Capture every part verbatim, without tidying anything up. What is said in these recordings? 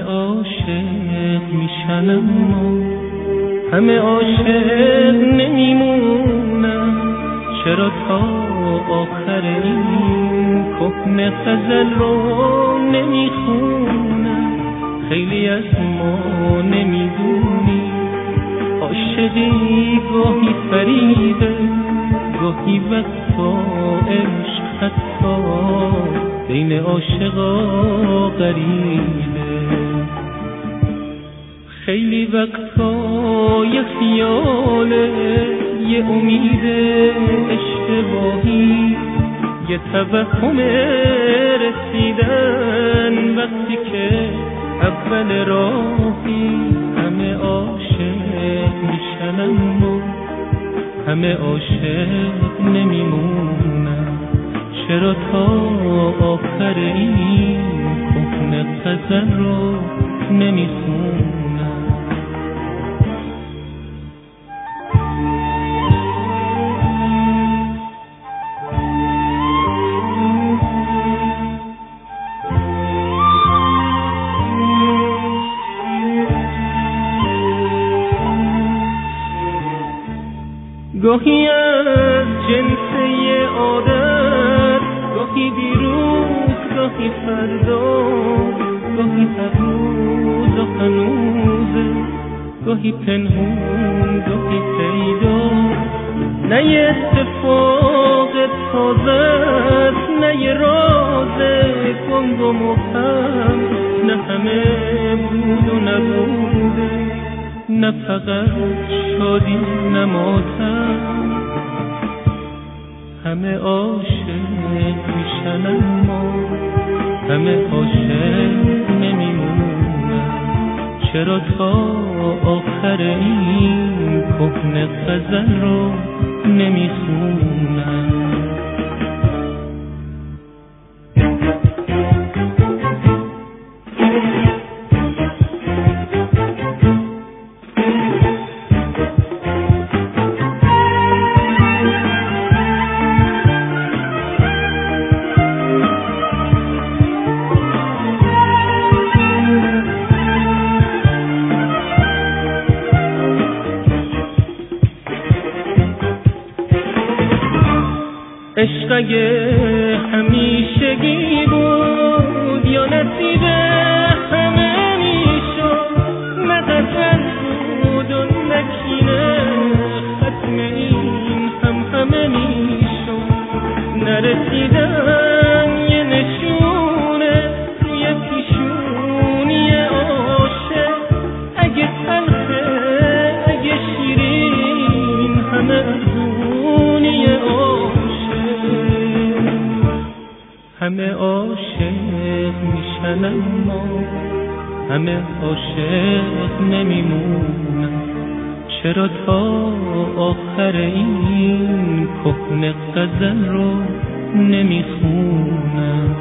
عاشق میشن اما همه عاشق نمیمونن. چرا تا آخر این کهنه غزل رو نمیخونن؟ خیلی از ما نمیدونی عاشقی گاهی فریبه، گاهی وقتا عشق حتی بین عاشقا غریبه. خیلی وقتا یه خیاله، یه امید اشتباهی، یه توهم رسیدن وقتی که اول راهی. همه عاشق میشن اما همه عاشق نمیمونن. چرا تا آخر این کهنه غزل رو نمیخونن؟ گاهی از جنس یه عادت، گاهی دیروز گاهی فردا، گاهی هر روز و هنوزه، گاهی پنهون گاهی پیدا. نه یه اتفاق تازه، نه یه راز گنگ و مبهم، نه همه بود و نبوده، نه فقط شادی نه ماتم. همه عاشق میشن اما همه عاشق نمیمونن. چرا تا آخر این کهنه غزل رو نمیخونن؟ عشق اگه همیشگی بود یا نصیب همه میشد، نه غزل بود و نکینه ختم این هم همه میشد. نرسیدن یه نشونه روی پیشونی عاشق، اگه تلخه اگه شیرین همه ارزونی عاشق. همه عاشق میشن اما همه عاشق نمیمونن. چرا تا آخر این کهنه غزل رو نمیخونن؟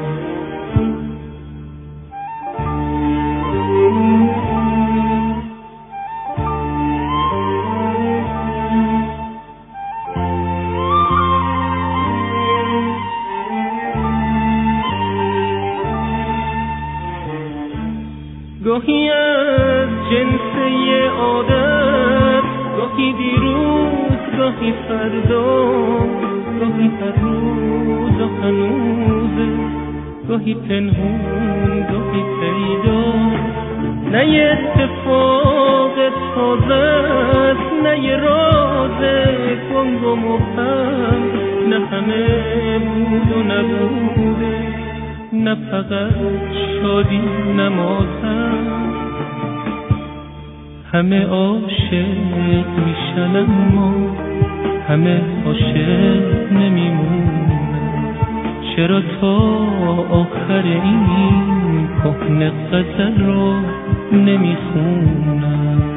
گاهی از جنس یه عادت، گاهی دیروز گاهی فردا، گاهی هر روز و هنوزه، گاهی پنهون گاهی پیدا. نه یه اتفاق تازه، نه یه راز گنگ و مبهم، نه همه بود و نبوده، نه فقط شادی نه ماتم. همه عاشق میشن اما همه عاشق نمیمونن. چرا تا آخر این کهنه غزل رو نمیخونن؟